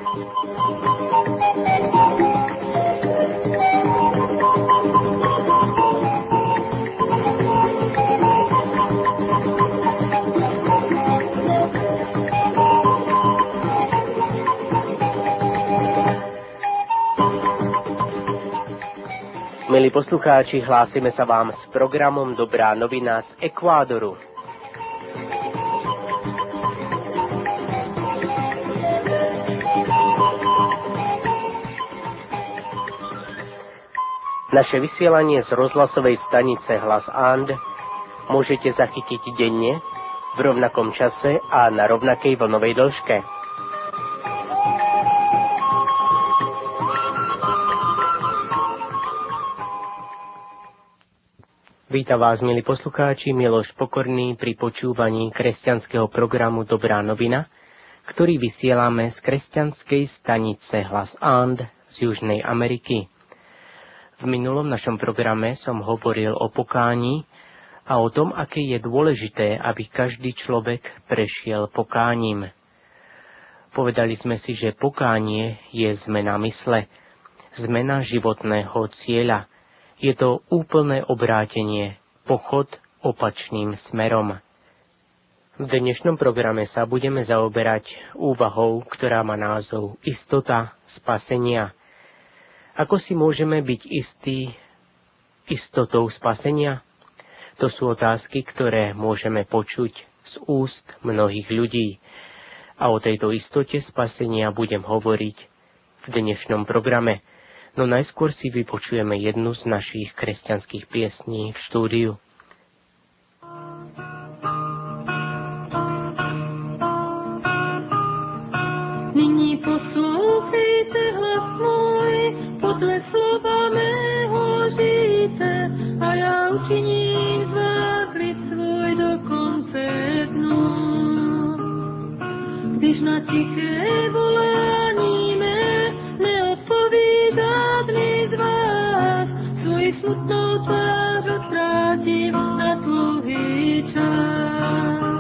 Milí poslucháči, hlásime sa vám s programom Dobrá novina z Ekvádoru. Naše vysielanie z rozhlasovej stanice Hlas And môžete zachytiť denne, v rovnakom čase a na rovnakej vlnovej dĺžke. Vítam vás, milí poslucháči, Miloš Pokorný pri počúvaní kresťanského programu Dobrá novina, ktorý vysielame z kresťanskej stanice Hlas And z Južnej Ameriky. V minulom našom programe som hovoril o pokání a o tom, aké je dôležité, aby každý človek prešiel pokáním. Povedali sme si, že pokánie je zmena mysle, zmena životného cieľa. Je to úplné obrátenie, pochod opačným smerom. V dnešnom programe sa budeme zaoberať úvahou, ktorá má názov Istota spasenia. Ako si môžeme byť istí istotou spasenia? To sú otázky, ktoré môžeme počuť z úst mnohých ľudí. A o tejto istote spasenia budem hovoriť v dnešnom programe. No najskôr si vypočujeme jednu z našich kresťanských piesní v štúdiu. Nyní poslouchejte hlas môj, podle slova mého žijte, a ja učiním z vás lid svoj do konce dnu. Když na tiché volání mé neodpoví žádný z vás, svoji smutnou tvář odvrátím na dlouhý čas.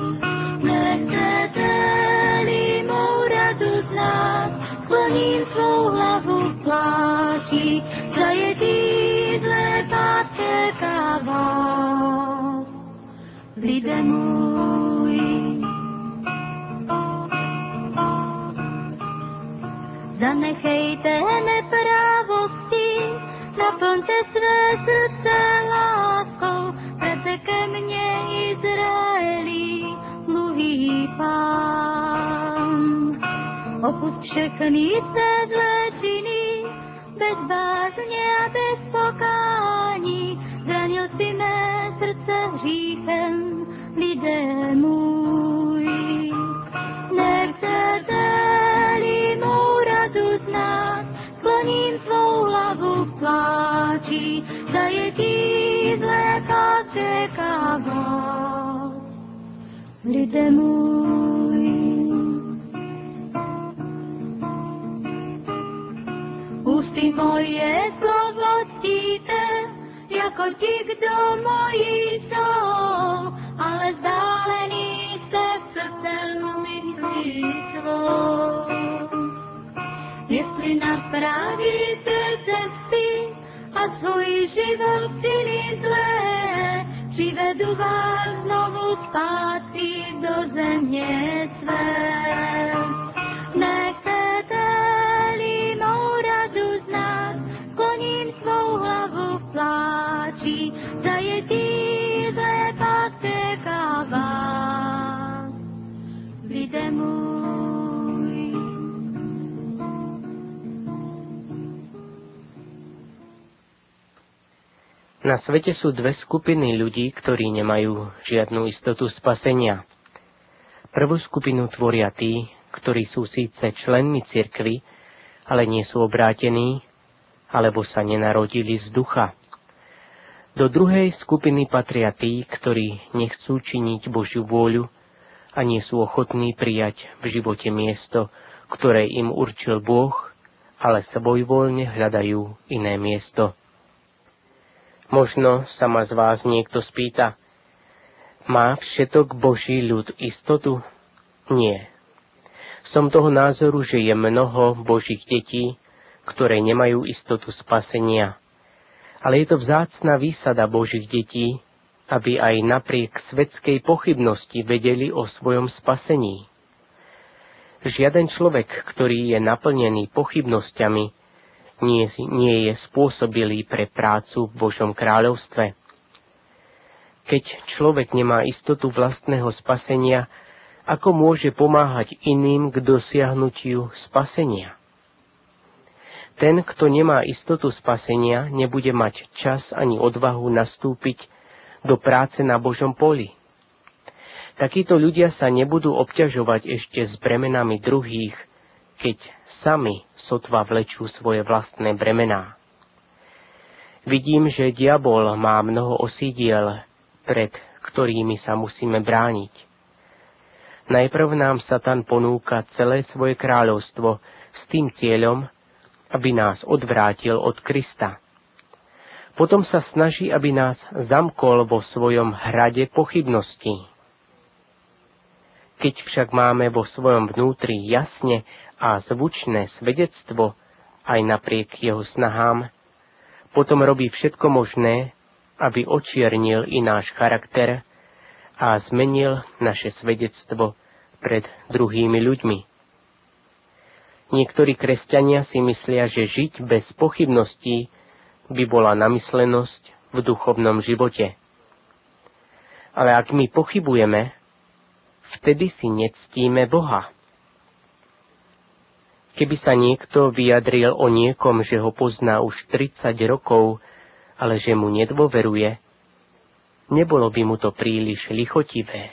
Nechcete-li mou radu znát, skloním svou hlavu v pláči, zajetý zlé pád čeká vás, lide môj. Zanechejte neprávosti, naplňte své srdce láskou, prete ke mne Izraeli, mluví Pán. Opusť všechny své zlé činy, bez bázně a bez pokání, zranil si mé srdce hříchem, lidé můj. Nechcete-li mou radu znát, skloním svou hlavu v pláči, zajetý zlé pád čeká vás, lide môj. Ústy moje slovo ctíte, jako ti, kdo moji jsou, ale vzdálený jste srdcem myslí svou. Jestli napravíte cesty a svůj život činy zlé, přivedu vás znovu zpátky do země své. Nechcete-li mou radu znát, skloním svou hlavu v pláči, zajetý zlé pád čeká vás, lide môj. Na svete sú dve skupiny ľudí, ktorí nemajú žiadnu istotu spasenia. Prvú skupinu tvoria tí, ktorí sú síce členmi cirkvi, ale nie sú obrátení, alebo sa nenarodili z ducha. Do druhej skupiny patria tí, ktorí nechcú činiť Božiu vôľu a nie sú ochotní prijať v živote miesto, ktoré im určil Boh, ale svojvoľne hľadajú iné miesto. Možno sa ma z vás niekto spýta, má všetok Boží ľud istotu? Nie. Som toho názoru, že je mnoho Božích detí, ktoré nemajú istotu spasenia. Ale je to vzácna výsada Božích detí, aby aj napriek svetskej pochybnosti vedeli o svojom spasení. Žiaden človek, ktorý je naplnený pochybnosťami, nie je spôsobilý pre prácu v Božom kráľovstve. Keď človek nemá istotu vlastného spasenia, ako môže pomáhať iným k dosiahnutiu spasenia? Ten, kto nemá istotu spasenia, nebude mať čas ani odvahu nastúpiť do práce na Božom poli. Takíto ľudia sa nebudú obťažovať ešte s bremenami druhých, keď sami sotva vlečú svoje vlastné bremená. Vidím, že diabol má mnoho osídiel, pred ktorými sa musíme brániť. Najprv nám Satan ponúka celé svoje kráľovstvo s tým cieľom, aby nás odvrátil od Krista. Potom sa snaží, aby nás zamkol vo svojom hrade pochybností. Keď však máme vo svojom vnútri jasne a zvučné svedectvo, aj napriek jeho snahám, potom robí všetko možné, aby očiernil i náš charakter a zmenil naše svedectvo pred druhými ľuďmi. Niektorí kresťania si myslia, že žiť bez pochybností by bola namyslenosť v duchovnom živote. Ale ak my pochybujeme, vtedy si nectíme Boha. Keby sa niekto vyjadril o niekom, že ho pozná už 30 rokov, ale že mu nedôveruje, nebolo by mu to príliš lichotivé.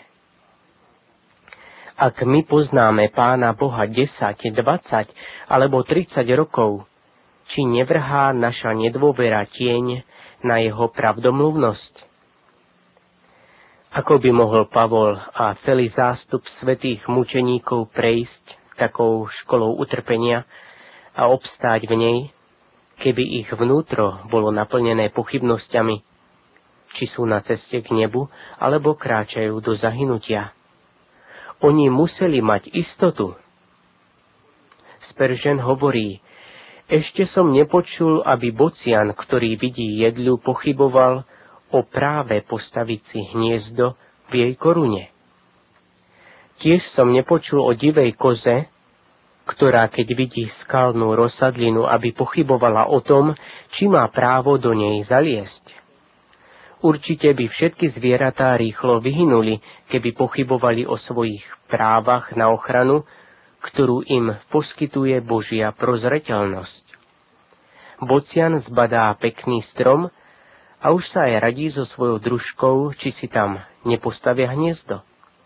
Ak my poznáme Pána Boha 10, 20 alebo 30 rokov, či nevrhá naša nedôvera tieň na jeho pravdomluvnosť? Ako by mohol Pavol a celý zástup svätých mučeníkov prejsť takou školou utrpenia a obstáť v nej, keby ich vnútro bolo naplnené pochybnosťami, či sú na ceste k nebu, alebo kráčajú do zahynutia? Oni museli mať istotu. Spurgeon hovorí: ešte som nepočul, aby bocian, ktorý vidí jedľu, pochyboval o práve postaviť si hniezdo v jej korune. Tiež som nepočul o divej koze, ktorá keď vidí skalnú rozsadlinu, aby pochybovala o tom, či má právo do nej zaliesť. Určite by všetky zvieratá rýchlo vyhynuli, keby pochybovali o svojich právach na ochranu, ktorú im poskytuje Božia prozreteľnosť. Bocian zbadá pekný strom a už sa aj radí so svojou družkou, či si tam nepostavia hniezdo.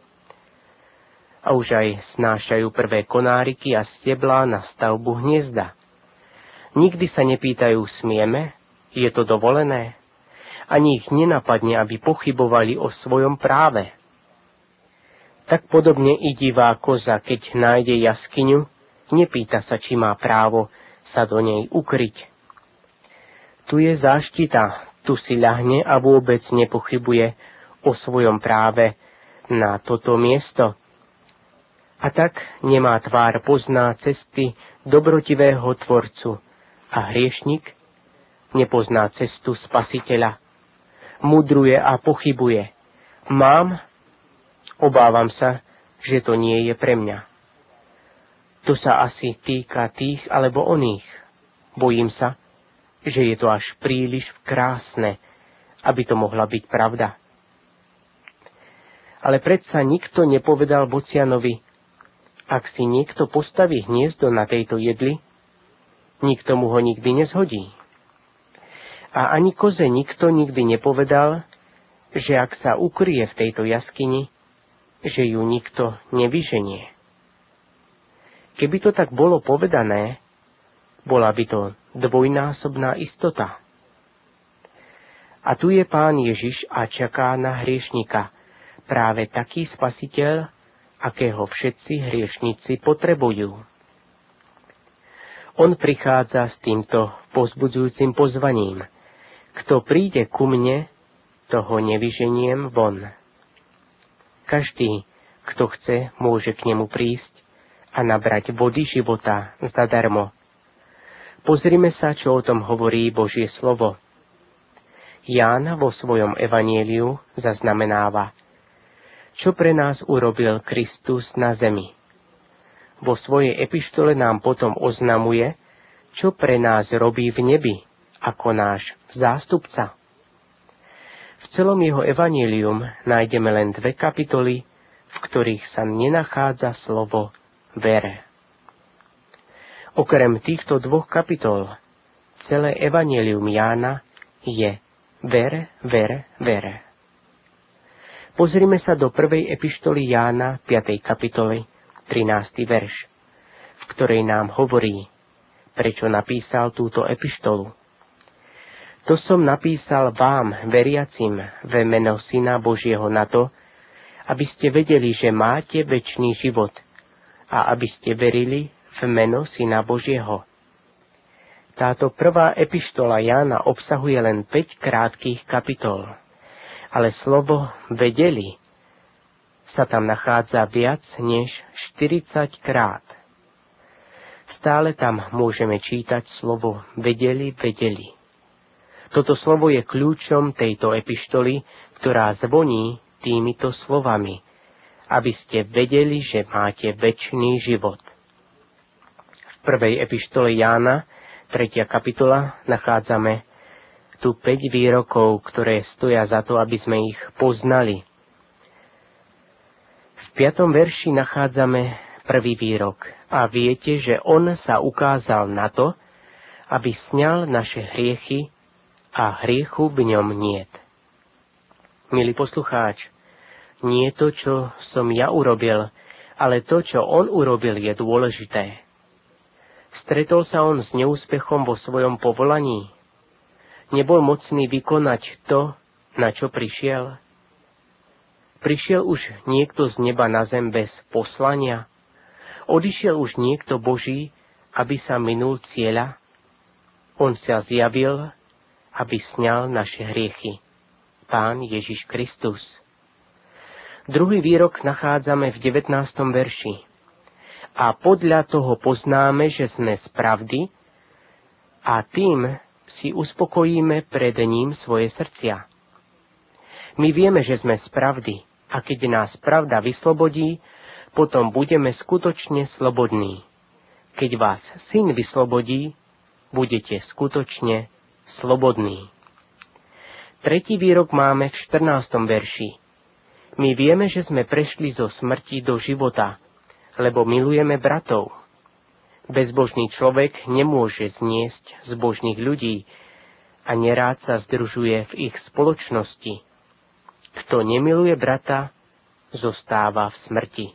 A už aj snášajú prvé konáriky a steblá na stavbu hniezda. Nikdy sa nepýtajú: smieme? Je to dovolené? Ani ich nenapadne, aby pochybovali o svojom práve. Tak podobne i divá koza, keď nájde jaskyňu, nepýta sa, či má právo sa do nej ukryť. Tu je záštita, tu si ľahne a vôbec nepochybuje o svojom práve na toto miesto. A tak nemá tvár pozná cesty dobrotivého Tvorcu a hriešnik nepozná cestu Spasiteľa. Mudruje a pochybuje: mám? Obávam sa, že to nie je pre mňa. To sa asi týka tých alebo oných. Bojím sa, že je to až príliš krásne, aby to mohla byť pravda. Ale predsa nikto nepovedal bocianovi: ak si niekto postaví hniezdo na tejto jedli, nikto mu ho nikdy nezhodí. A ani koze nikto nikdy nepovedal, že ak sa ukryje v tejto jaskyni, že ju nikto nevyženie. Keby to tak bolo povedané, bola by to dvojnásobná istota. A tu je Pán Ježiš a čaká na hriešnika, práve taký Spasiteľ, akého všetci hriešnici potrebujú. On prichádza s týmto povzbudzujúcim pozvaním: kto príde ku mne, toho nevyženiem von. Každý, kto chce, môže k nemu prísť, a nabrať vody života zadarmo. Pozrime sa, čo o tom hovorí Božie slovo. Ján vo svojom evanjeliu zaznamenáva, čo pre nás urobil Kristus na zemi. Vo svojej epištole nám potom oznamuje, čo pre nás robí v nebi, ako náš zástupca. V celom jeho evanjelium nájdeme len 2 kapitoly, v ktorých sa nenachádza slovo ver. Okrem týchto 2 kapitol, celé evanjelium Jána je ver, ver, ver. Pozrime sa do 1. epištoly Jána, 5. kapitoly, 13. verš, v ktorej nám hovorí, prečo napísal túto epištolu. To som napísal vám, veriacim, ve meno Syna Božieho na to, aby ste vedeli, že máte večný život a aby ste verili v meno Syna Božieho. Táto prvá epištola Jána obsahuje len 5 krátkých kapitol, ale slovo vedeli sa tam nachádza viac než 40 krát. Stále tam môžeme čítať slovo vedeli, vedeli. Toto slovo je kľúčom tejto epištoly, ktorá zvoní týmito slovami, aby ste vedeli, že máte večný život. V 1. epištole Jána, 3. kapitola, nachádzame tu 5 výrokov, ktoré stoja za to, aby sme ich poznali. V 5. verši nachádzame prvý výrok. A viete, že on sa ukázal na to, aby sňal naše hriechy, a hriechu v ňom niet. Milý poslucháč, nie to, čo som ja urobil, ale to, čo on urobil, je dôležité. Stretol sa on s neúspechom vo svojom povolaní? Nebol mocný vykonať to, na čo prišiel? Prišiel už niekto z neba na zem bez poslania? Odišiel už niekto Boží, aby sa minul cieľa? On sa zjavil, aby sňal naše hriechy. Pán Ježiš Kristus. Druhý výrok nachádzame v 19. verši. A podľa toho poznáme, že sme z pravdy a tým si uspokojíme pred ním svoje srdcia. My vieme, že sme z pravdy a keď nás pravda vyslobodí, potom budeme skutočne slobodní. Keď vás Syn vyslobodí, budete skutočne slobodný. Tretí výrok máme v 14. verši. My vieme, že sme prešli zo smrti do života, lebo milujeme bratov. Bezbožný človek nemôže zniesť zbožných ľudí a nerád sa združuje v ich spoločnosti. Kto nemiluje brata, zostáva v smrti.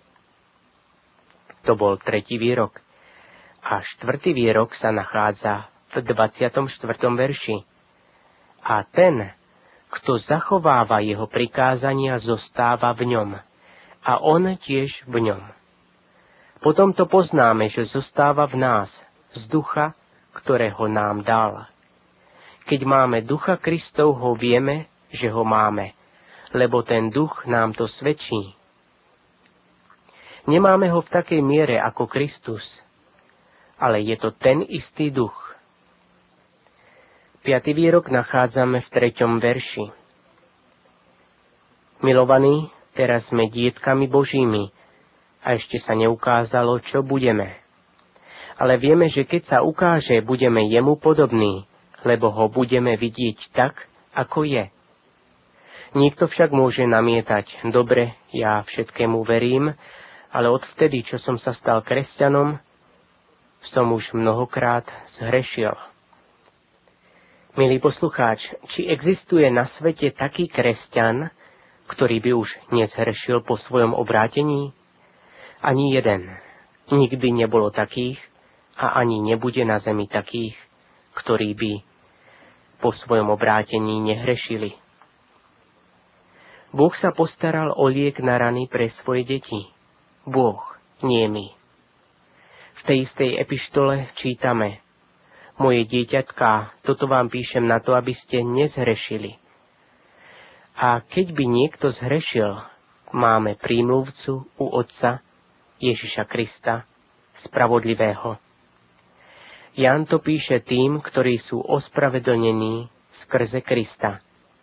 To bol tretí výrok. A štvrtý výrok sa nachádza v 24. verši. A ten, kto zachováva jeho prikázania, zostáva v ňom. A on tiež v ňom. Potom to poznáme, že zostáva v nás z ducha, ktorého nám dal. Keď máme ducha Kristovho, vieme, že ho máme, lebo ten duch nám to svedčí. Nemáme ho v takej miere ako Kristus, ale je to ten istý duch. 5. výrok nachádzame v 3. verši. Milovaní, teraz sme dietkami Božími a ešte sa neukázalo, čo budeme. Ale vieme, že keď sa ukáže, budeme jemu podobní, lebo ho budeme vidieť tak, ako je. Niekto však môže namietať, dobre, ja všetkému verím, ale odvtedy, čo som sa stal kresťanom, som už mnohokrát zhrešil. Milý poslucháč, či existuje na svete taký kresťan, ktorý by už nezhrešil po svojom obrátení? Ani jeden. Nikdy nebolo takých a ani nebude na zemi takých, ktorí by po svojom obrátení nehrešili. Boh sa postaral o liek na rany pre svoje deti. Boh, nie my. V tej istej epištole čítame: Moje dieťatká, toto vám píšem na to, aby ste nezhrešili. A keď by niekto zhrešil, máme prímluvcu u Otca, Ježiša Krista, spravodlivého. Ján to píše tým, ktorí sú ospravedlnení skrze Krista.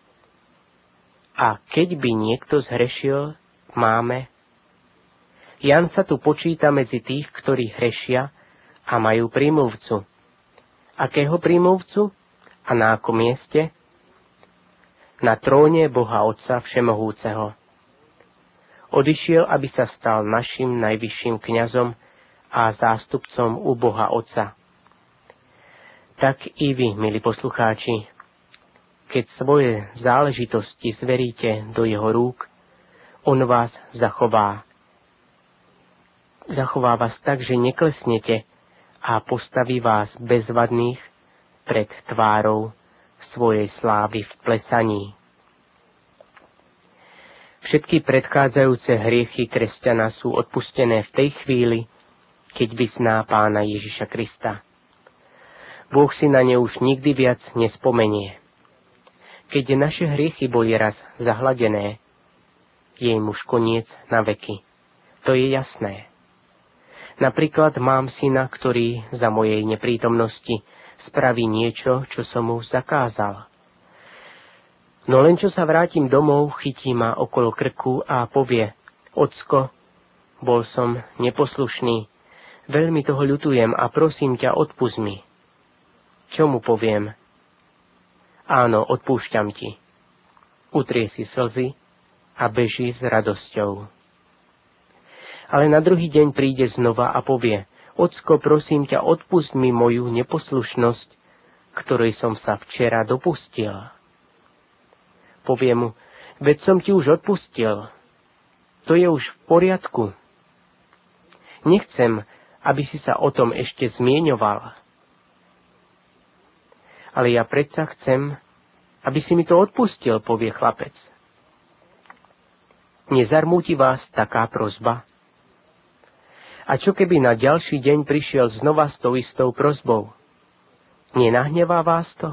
A keď by niekto zhrešil, máme. Ján sa tu počíta medzi tých, ktorí hrešia a majú prímluvcu. Akého prímluvcu? A na akom mieste? Na tróne Boha Otca Všemohúceho. Odišiel, aby sa stal našim najvyšším kňazom a zástupcom u Boha Otca. Tak i vy, milí poslucháči, keď svoje záležitosti zveríte do jeho rúk, on vás zachová. Zachová vás tak, že neklesnete a postaví vás bezvadných pred tvárou svojej slávy v plesaní. Všetky predchádzajúce hriechy kresťana sú odpustené v tej chvíli, keď vyzná Pána Ježiša Krista. Boh si na ne už nikdy viac nespomenie. Keď naše hriechy boli raz zahladené, je im už koniec na veky. To je jasné. Napríklad mám syna, ktorý za mojej neprítomnosti spraví niečo, čo som mu zakázal. No len čo sa vrátim domov, chytí ma okolo krku a povie: Ocko, bol som neposlušný, veľmi toho ľutujem a prosím ťa, odpusť mi. Čo mu poviem? Áno, odpúšťam ti. Utrie si slzy a beží s radosťou. Ale na druhý deň príde znova a povie: Ocko, prosím ťa, odpusť mi moju neposlušnosť, ktorej som sa včera dopustil. Povie mu: veď som ti už odpustil. To je už v poriadku. Nechcem, aby si sa o tom ešte zmieňoval. Ale ja predsa chcem, aby si mi to odpustil, povie chlapec. Nezarmúti vás taká prosba? A čo keby na ďalší deň prišiel znova s tou istou prosbou? Nenahnevá vás to?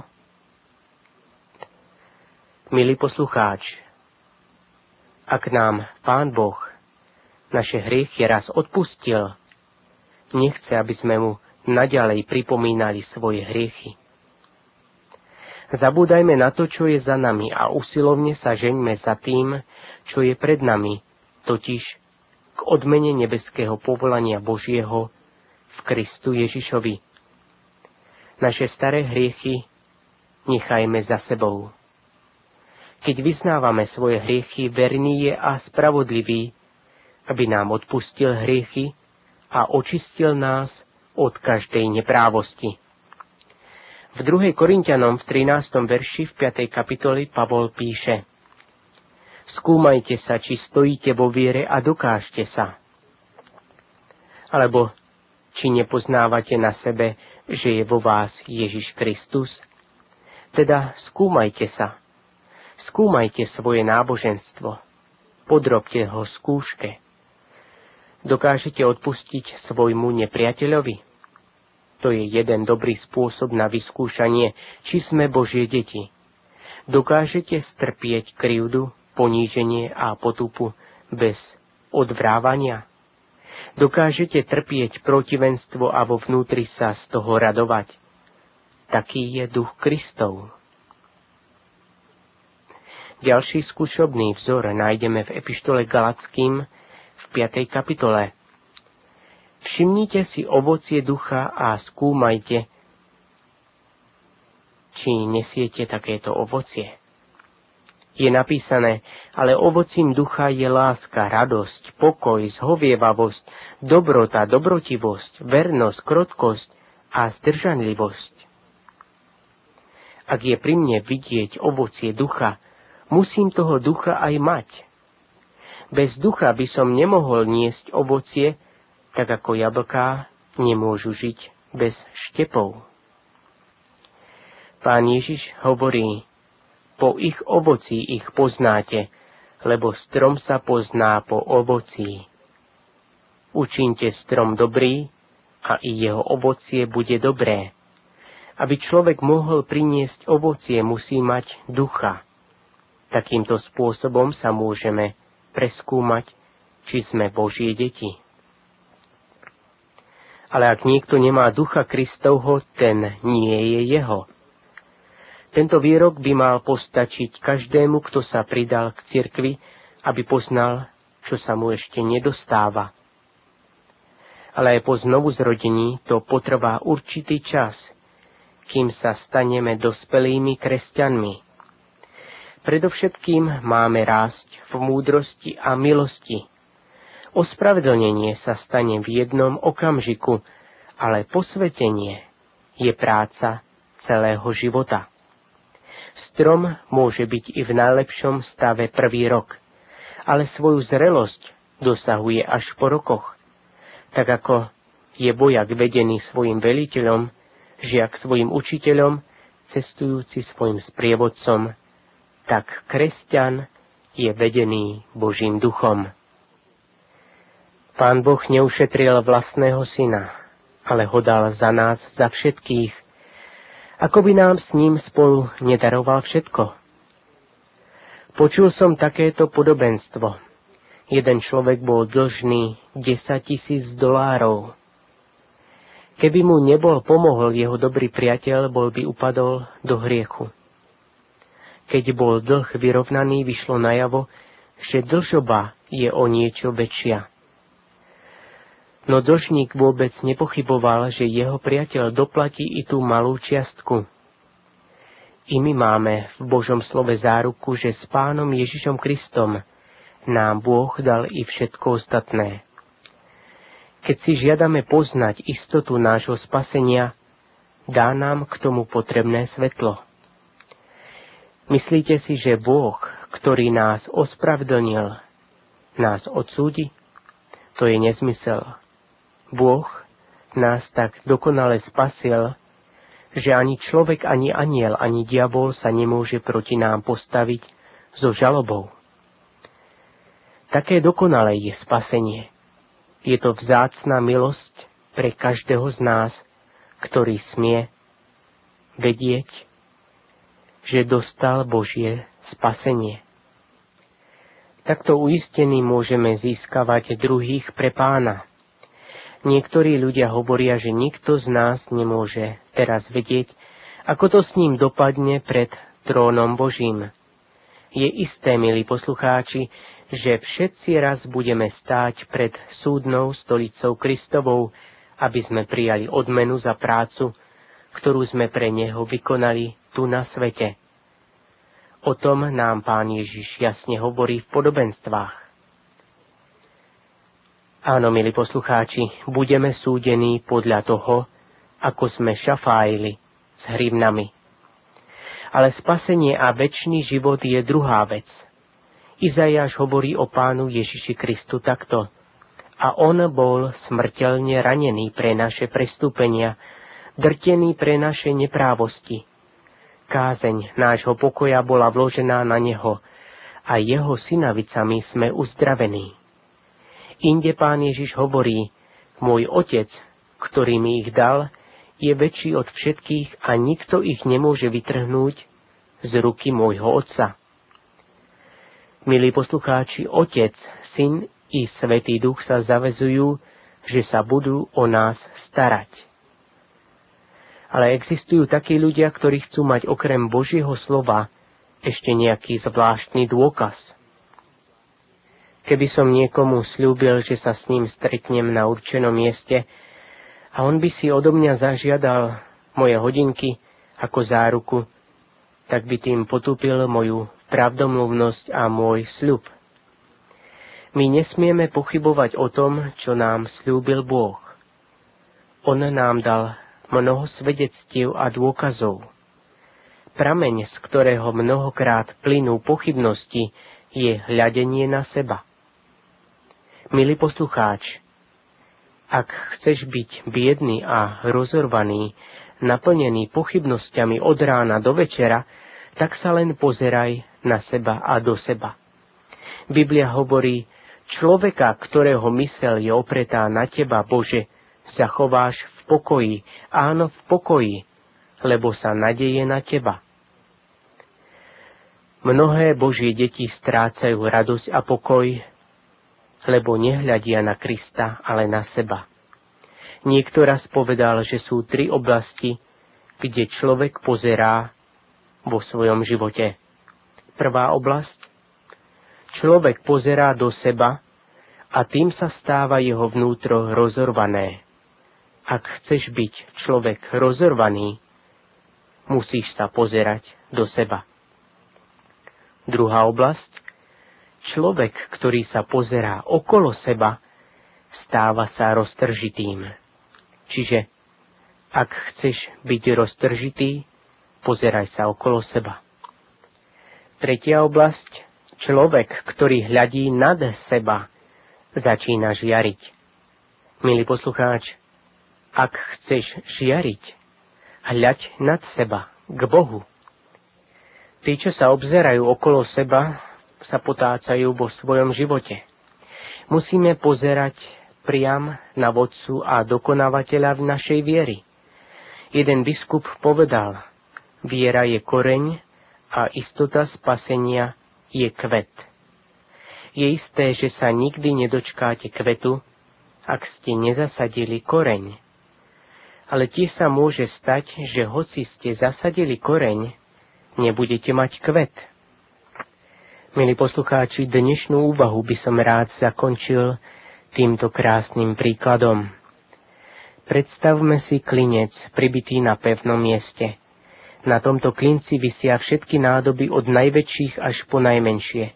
Milý poslucháč, ak nám Pán Boh naše hriechy raz odpustil, nechce, aby sme mu naďalej pripomínali svoje hriechy. Zabúdajme na to, čo je za nami a usilovne sa žeňme za tým, čo je pred nami, totiž k odmene nebeského povolania Božieho v Kristu Ježišovi. Naše staré hriechy nechajme za sebou. Keď vyznávame svoje hriechy, verný je a spravodlivý, aby nám odpustil hriechy a očistil nás od každej neprávosti. V 2. Korinťanom v 13. verši v 5. kapitoli Pavol píše: Skúmajte sa, či stojíte vo viere a dokážte sa. Alebo či nepoznávate na sebe, že je vo vás Ježiš Kristus? Teda skúmajte sa. Skúmajte svoje náboženstvo. Podrobte ho skúške. Dokážete odpustiť svojmu nepriateľovi? To je jeden dobrý spôsob na vyskúšanie, či sme Božie deti. Dokážete strpieť krivdu, poníženie a potupu bez odvrávania? Dokážete trpieť protivenstvo a vo vnútri sa z toho radovať? Taký je duch Kristov. Ďalší skúšobný vzor nájdeme v epištole Galackým v 5. kapitole. Všimnite si ovocie ducha a skúmajte, či nesiete takéto ovocie. Je napísané: ale ovocím ducha je láska, radosť, pokoj, zhovievavosť, dobrota, dobrotivosť, vernosť, krotkosť a zdržanlivosť. Ak je pri mne vidieť ovocie ducha, musím toho ducha aj mať. Bez ducha by som nemohol niesť ovocie, tak ako jablká nemôžu žiť bez štepov. Pán Ježiš hovorí: po ich ovocí ich poznáte, lebo strom sa pozná po ovocí. Učínte strom dobrý a i jeho ovocie bude dobré. Aby človek mohol priniesť ovocie, musí mať ducha. Takýmto spôsobom sa môžeme preskúmať, či sme Božie deti. Ale ak niekto nemá ducha Kristovho, ten nie je jeho. Tento výrok by mal postačiť každému, kto sa pridal k cirkvi, aby poznal, čo sa mu ešte nedostáva. Ale aj po znovuzrodení to potrvá určitý čas, kým sa staneme dospelými kresťanmi. Predovšetkým máme rásť v múdrosti a milosti. Ospravedlnenie sa stane v jednom okamžiku, ale posvetenie je práca celého života. Strom môže byť i v najlepšom stave prvý rok, ale svoju zrelosť dosahuje až po rokoch. Tak ako je vojak vedený svojim veliteľom, žiak svojim učiteľom, cestujúci svojim sprievodcom, tak kresťan je vedený Božím duchom. Pán Boh neušetril vlastného syna, ale ho dal za nás, za všetkých, ako by nám s ním spolu nedaroval všetko. Počul som takéto podobenstvo. Jeden človek bol dlžný $10,000. Keby mu nebol pomohol jeho dobrý priateľ, bol by upadol do hriechu. Keď bol dlh vyrovnaný, vyšlo najavo, že dlžoba je o niečo väčšia. No dlžník vôbec nepochyboval, že jeho priateľ doplatí i tú malú čiastku. I my máme v Božom slove záruku, že s Pánom Ježišom Kristom nám Boh dal i všetko ostatné. Keď si žiadame poznať istotu nášho spasenia, dá nám k tomu potrebné svetlo. Myslíte si, že Boh, ktorý nás ospravedlnil, nás odsúdi? To je nezmysel. Boh nás tak dokonale spasil, že ani človek, ani anjel, ani diabol sa nemôže proti nám postaviť so žalobou. Také dokonalé je spasenie. Je to vzácna milosť pre každého z nás, ktorý smie vedieť, že dostal Božie spasenie. Takto uistení môžeme získavať druhých pre Pána. Niektorí ľudia hovoria, že nikto z nás nemôže teraz vedieť, ako to s ním dopadne pred trónom Božím. Je isté, milí poslucháči, že všetci raz budeme stáť pred súdnou stolicou Kristovou, aby sme prijali odmenu za prácu, ktorú sme pre Neho vykonali tu na svete. O tom nám Pán Ježiš jasne hovorí v podobenstvách. Áno, milí poslucháči, budeme súdení podľa toho, ako sme šafájili s hrivnami. Ale spasenie a večný život je druhá vec. Izaiáš hovorí o Pánu Ježiši Kristu takto. A on bol smrteľne ranený pre naše prestúpenia, drtený pre naše neprávosti. Kázeň nášho pokoja bola vložená na neho a jeho synavicami sme uzdravení. Inde Pán Ježiš hovorí, môj Otec, ktorý mi ich dal, je väčší od všetkých a nikto ich nemôže vytrhnúť z ruky môjho Otca. Milí poslucháči, Otec, Syn i Svätý Duch sa zaväzujú, že sa budú o nás starať. Ale existujú takí ľudia, ktorí chcú mať okrem Božieho slova ešte nejaký zvláštny dôkaz. Keby som niekomu sľúbil, že sa s ním stretnem na určenom mieste a on by si odo mňa zažiadal moje hodinky ako záruku, tak by tým potúpil moju pravdomluvnosť a môj sľub. My nesmieme pochybovať o tom, čo nám sľúbil Boh. On nám dal mnoho svedectiev a dôkazov. Prameň, z ktorého mnohokrát plynú pochybnosti, je hľadenie na seba. Milý poslucháč, ak chceš byť biedný a rozorvaný, naplnený pochybnosťami od rána do večera, tak sa len pozeraj na seba a do seba. Biblia hovorí, človeka, ktorého myseľ je opretá na teba, Bože, zachováš v pokoji, áno v pokoji, lebo sa nadeje na teba. Mnohé Božie deti strácajú radosť a pokoj, lebo nehľadia na Krista, ale na seba. Niekto raz povedal, že sú 3 oblasti, kde človek pozerá vo svojom živote. Prvá oblasť. Človek pozerá do seba a tým sa stáva jeho vnútro rozorvané. Ak chceš byť človek rozorvaný, musíš sa pozerať do seba. Druhá oblasť. Človek, ktorý sa pozerá okolo seba, stáva sa roztržitým. Čiže, ak chceš byť roztržitý, pozeraj sa okolo seba. Tretia oblasť. Človek, ktorý hľadí nad seba, začína žiariť. Milý poslucháč, ak chceš žiariť, hľaď nad seba, k Bohu. Tí, čo sa obzerajú okolo seba, sa potácajú vo svojom živote. Musíme pozerať priam na vodcu a dokonávateľa v našej viery. Jeden biskup povedal, viera je koreň a istota spasenia je kvet. Je isté, že sa nikdy nedočkáte kvetu, ak ste nezasadili koreň. Ale tiež sa môže stať, že hoci ste zasadili koreň, nebudete mať kvet. Milí poslucháči, dnešnú úvahu by som rád zakončil týmto krásnym príkladom. Predstavme si klinec pribitý na pevnom mieste. Na tomto klinci visia všetky nádoby od najväčších až po najmenšie.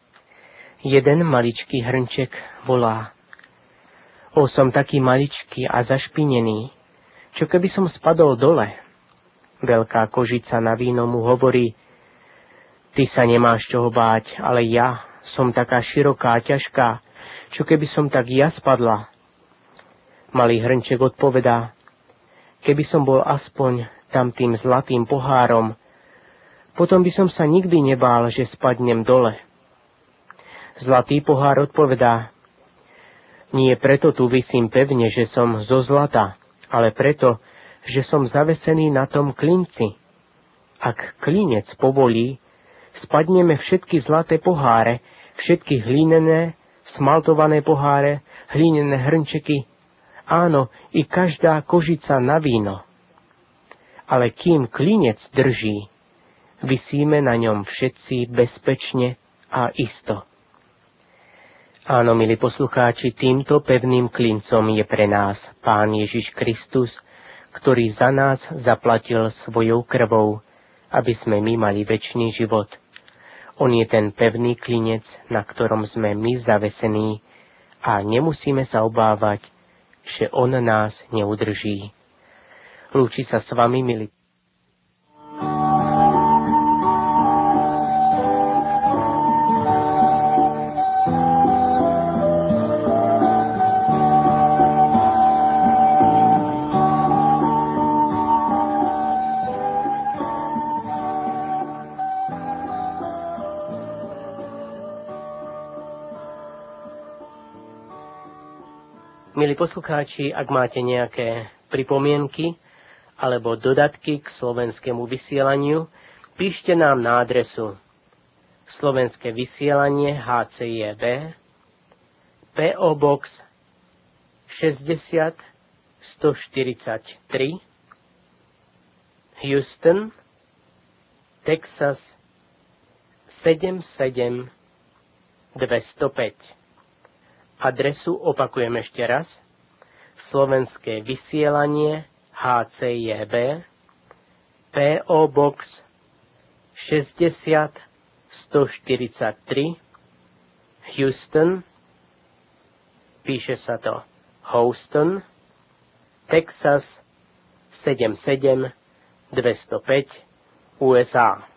Jeden maličký hrnček volá: O, som taký maličký a zašpinený, čo keby som spadol dole? Veľká kožica na víno mu hovorí: Ty sa nemáš čoho báť, ale ja som taká široká a ťažká, čo keby som tak ja spadla? Malý hrnček odpovedá: Keby som bol aspoň tam tým zlatým pohárom, potom by som sa nikdy nebál, že spadnem dole. Zlatý pohár odpovedá: Nie preto tu visím pevne, že som zo zlata, ale preto, že som zavesený na tom klinci. Ak klinec povolí, spadneme všetky zlaté poháre, všetky hlinené, smaltované poháre, hlinené hrnčeky, áno, i každá kožica na víno. Ale kým klinec drží, visíme na ňom všetci bezpečne a isto. Áno, milí poslucháči, týmto pevným klincom je pre nás Pán Ježiš Kristus, ktorý za nás zaplatil svojou krvou, aby sme my mali večný život. On je ten pevný klinec, na ktorom sme my zavesení a nemusíme sa obávať, že on nás neudrží. Lúči sa s vami, milí. Milí poslucháči, ak máte nejaké pripomienky alebo dodatky k slovenskému vysielaniu, píšte nám na adresu Slovenské vysielanie HCJB, PO Box 60 143, Houston, Texas 77205. Adresu opakujem ešte raz. Slovenské vysielanie HCJB, PO Box 60 143, Houston, píše sa to Houston, Texas 77205, USA.